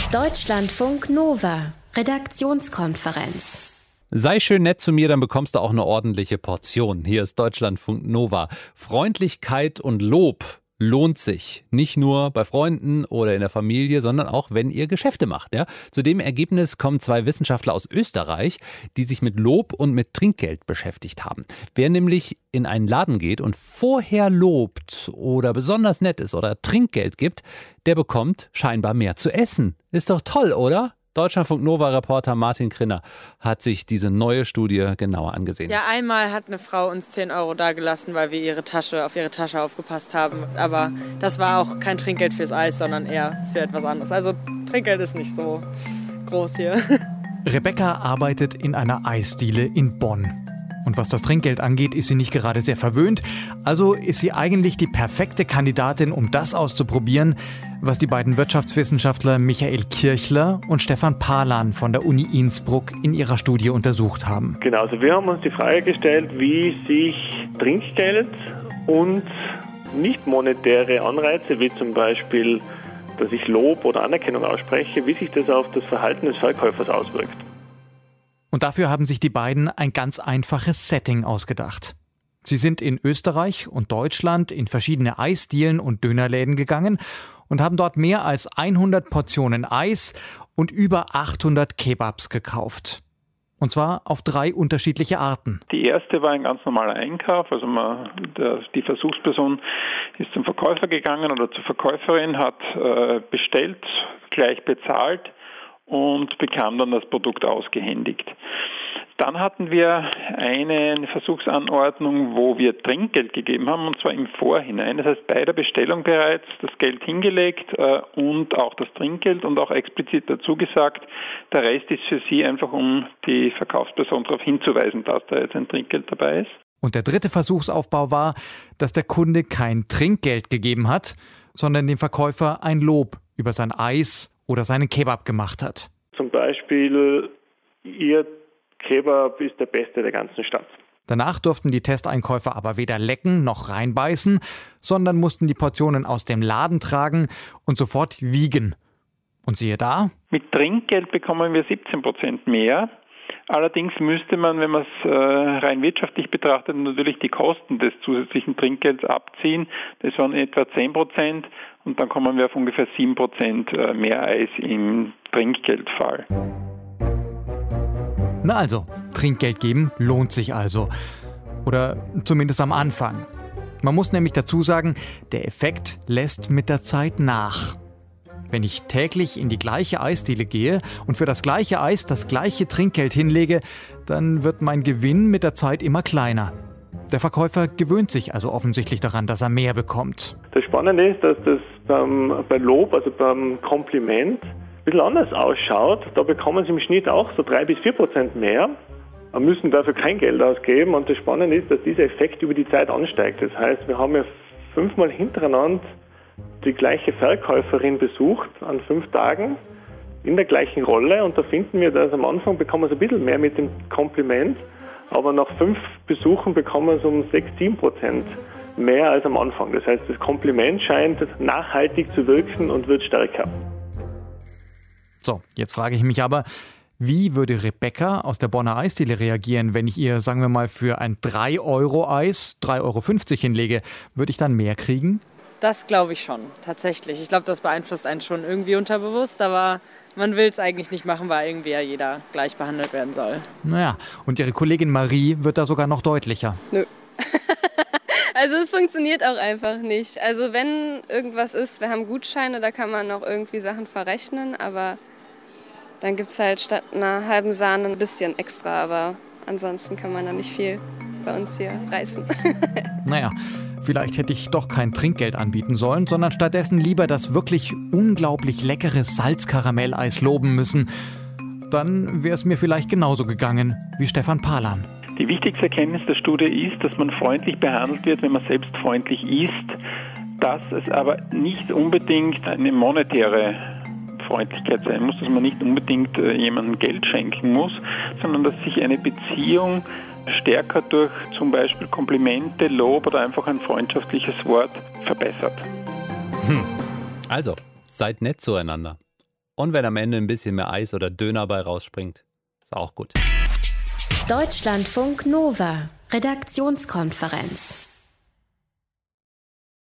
Deutschlandfunk Nova, Redaktionskonferenz. Sei schön nett zu mir, dann bekommst du auch eine ordentliche Portion. Hier ist Deutschlandfunk Nova. Freundlichkeit und Lob lohnt sich. Nicht nur bei Freunden oder in der Familie, sondern auch, wenn ihr Geschäfte macht. Ja? Zu dem Ergebnis kommen 2 Wissenschaftler aus Österreich, die sich mit Lob und mit Trinkgeld beschäftigt haben. Wer nämlich in einen Laden geht und vorher lobt oder besonders nett ist oder Trinkgeld gibt, der bekommt scheinbar mehr zu essen. Ist doch toll, oder? Deutschlandfunk Nova-Reporter Martin Krinner hat sich diese neue Studie genauer angesehen. Ja, einmal hat eine Frau uns 10 Euro dagelassen, weil wir auf ihre Tasche aufgepasst haben. Aber das war auch kein Trinkgeld fürs Eis, sondern eher für etwas anderes. Also Trinkgeld ist nicht so groß hier. Rebecca arbeitet in einer Eisdiele in Bonn. Und was das Trinkgeld angeht, ist sie nicht gerade sehr verwöhnt. Also ist sie eigentlich die perfekte Kandidatin, um das auszuprobieren, was die beiden Wirtschaftswissenschaftler Michael Kirchler und Stefan Palan von der Uni Innsbruck in ihrer Studie untersucht haben. Genau, also wir haben uns die Frage gestellt, wie sich Trinkgeld und nicht monetäre Anreize, wie zum Beispiel, dass ich Lob oder Anerkennung ausspreche, wie sich das auf das Verhalten des Verkäufers auswirkt. Und dafür haben sich die beiden ein ganz einfaches Setting ausgedacht. Sie sind in Österreich und Deutschland in verschiedene Eisdielen und Dönerläden gegangen und haben dort mehr als 100 Portionen Eis und über 800 Kebabs gekauft. Und zwar auf 3 unterschiedliche Arten. Die erste war ein ganz normaler Einkauf. Also die Versuchsperson ist zum Verkäufer gegangen oder zur Verkäuferin, hat bestellt, gleich bezahlt und bekam dann das Produkt ausgehändigt. Dann hatten wir eine Versuchsanordnung, wo wir Trinkgeld gegeben haben, und zwar im Vorhinein. Das heißt, bei der Bestellung bereits das Geld hingelegt und auch das Trinkgeld und auch explizit dazu gesagt, der Rest ist für Sie einfach, um die Verkaufsperson darauf hinzuweisen, dass da jetzt ein Trinkgeld dabei ist. Und der dritte Versuchsaufbau war, dass der Kunde kein Trinkgeld gegeben hat, sondern dem Verkäufer ein Lob über sein Eis oder seinen Kebab gemacht hat. Zum Beispiel, Ihr Kebab ist der beste der ganzen Stadt. Danach durften die Testeinkäufer aber weder lecken noch reinbeißen, sondern mussten die Portionen aus dem Laden tragen und sofort wiegen. Und siehe da: Mit Trinkgeld bekommen wir 17% mehr. Allerdings müsste man, wenn man es rein wirtschaftlich betrachtet, natürlich die Kosten des zusätzlichen Trinkgelds abziehen. Das waren etwa 10% und dann kommen wir auf ungefähr 7% mehr Eis im Trinkgeldfall. Na also, Trinkgeld geben lohnt sich also. Oder zumindest am Anfang. Man muss nämlich dazu sagen, der Effekt lässt mit der Zeit nach. Wenn ich täglich in die gleiche Eisdiele gehe und für das gleiche Eis das gleiche Trinkgeld hinlege, dann wird mein Gewinn mit der Zeit immer kleiner. Der Verkäufer gewöhnt sich also offensichtlich daran, dass er mehr bekommt. Das Spannende ist, dass das bei Lob, also beim Kompliment, ein bisschen anders ausschaut. Da bekommen Sie im Schnitt auch so 3-4% mehr, müssen dafür kein Geld ausgeben. Und das Spannende ist, dass dieser Effekt über die Zeit ansteigt. Das heißt, wir haben ja 5-mal hintereinander die gleiche Verkäuferin besucht an 5 Tagen in der gleichen Rolle. Und da finden wir, dass am Anfang bekommen wir so ein bisschen mehr mit dem Kompliment, aber nach 5 Besuchen bekommen wir so um 6-7% mehr als am Anfang. Das heißt, das Kompliment scheint nachhaltig zu wirken und wird stärker. So, jetzt frage ich mich aber, wie würde Rebecca aus der Bonner Eisdiele reagieren, wenn ich ihr, sagen wir mal, für ein 3-Euro-Eis 3,50 Euro hinlege? Würde ich dann mehr kriegen? Das glaube ich schon, tatsächlich. Ich glaube, das beeinflusst einen schon irgendwie unterbewusst, aber man will es eigentlich nicht machen, weil irgendwie ja jeder gleich behandelt werden soll. Naja, und ihre Kollegin Marie wird da sogar noch deutlicher. Nö. Also es funktioniert auch einfach nicht. Also wenn irgendwas ist, wir haben Gutscheine, da kann man noch irgendwie Sachen verrechnen, aber dann gibt es halt statt einer halben Sahne ein bisschen extra, aber ansonsten kann man da nicht viel bei uns hier reißen. Naja, vielleicht hätte ich doch kein Trinkgeld anbieten sollen, sondern stattdessen lieber das wirklich unglaublich leckere Salzkaramelleis loben müssen. Dann wäre es mir vielleicht genauso gegangen wie Stefan Palan. Die wichtigste Erkenntnis der Studie ist, dass man freundlich behandelt wird, wenn man selbst freundlich isst, dass es aber nicht unbedingt eine monetäre Freundlichkeit sein muss, dass man nicht unbedingt jemandem Geld schenken muss, sondern dass sich eine Beziehung stärker durch zum Beispiel Komplimente, Lob oder einfach ein freundschaftliches Wort verbessert. Also, seid nett zueinander. Und wenn am Ende ein bisschen mehr Eis oder Döner bei rausspringt, ist auch gut. Deutschlandfunk Nova, Redaktionskonferenz.